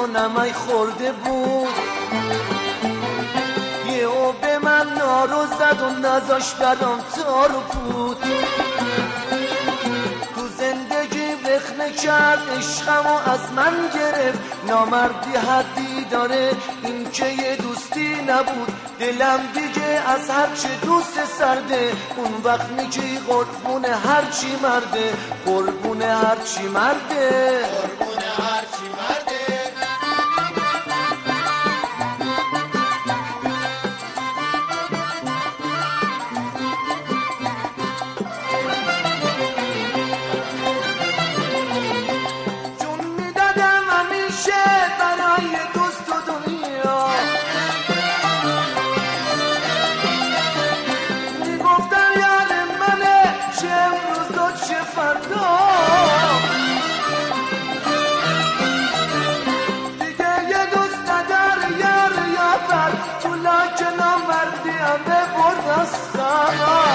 و نمک خورده بود، یهو به من نارو زد و نذاش برام تار و پود. تو زندگی رخنه کرد عشقم و از من گرفت، نامردی حدی داره این که یه دوستی نبود. دلم دیگه از هرچی دوست سرده، اون وقت میگی قربون هرچی مرده، قربون هرچی مرده، قربون هرچی مرده. جون میدادم همیشه برای دوست و دنیا، میگفتن یار منه چه امروز و چه فردا، دیگه یه دوست ندار یار یابر، تولا که نامردی همه برد از سرا.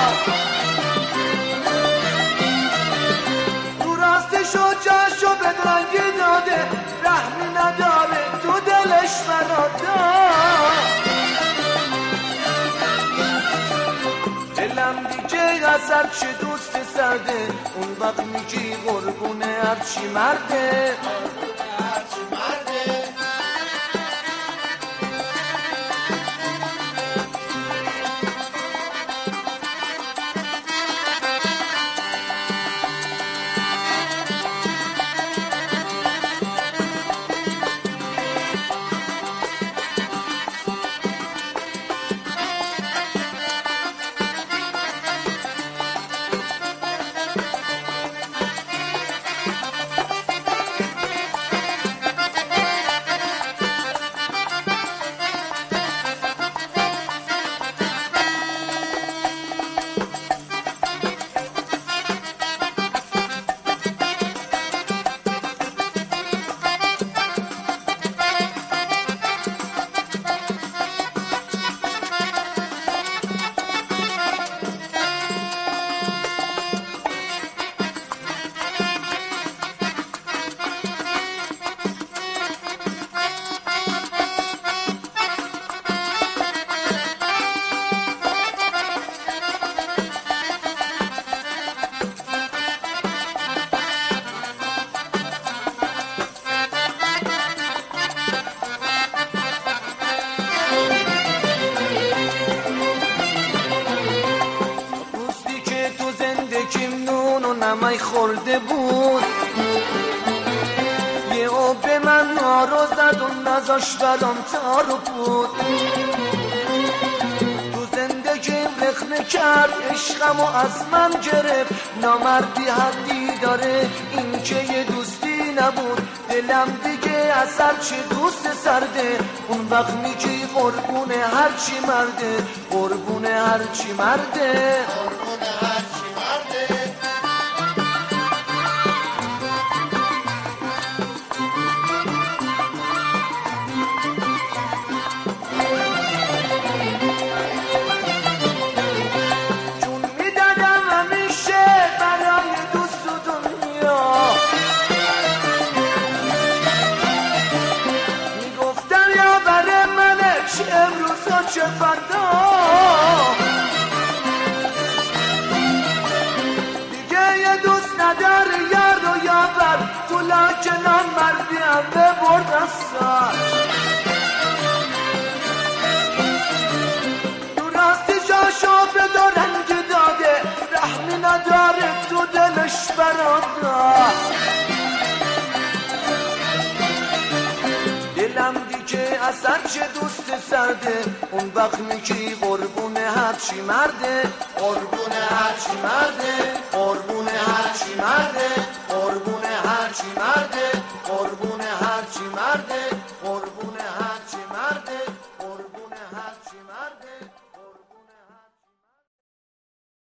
تو راستشو جاشو به درنگی داده، رحمی نداره تو دلش برادا. دلم دیگه از هرچی دوست سرده، اون وقت میگی قربون هرچی مرده، هرچی مرده. نمک خورده بود، یهو به من نارو زد و نذاش برام تار و پود. تو زندگیم رخنه کرد عشقم و از من گرفت، نامردی حدی داره این که یه دوستی نبود. دلم دیگه از هرچی دوست سرده، اون وقت میگی قربون هرچی مرده، قربون هرچی مرده، قربون هرچی مرده. امروز و چه فردا، دیگه یه دوست ندار یار و یابر، تو لاک نامردی همه برد از سر. تو راستی جاشو به رنگ داده، رحمی نداره تو دلش برادا. دلم دیگه از هرچی دوست سرده، اون وقت میگی قربون هرچی مرده، قربون هرچی مرده، قربون هرچی مرده، قربون هرچی مرده، قربون هرچی مرده.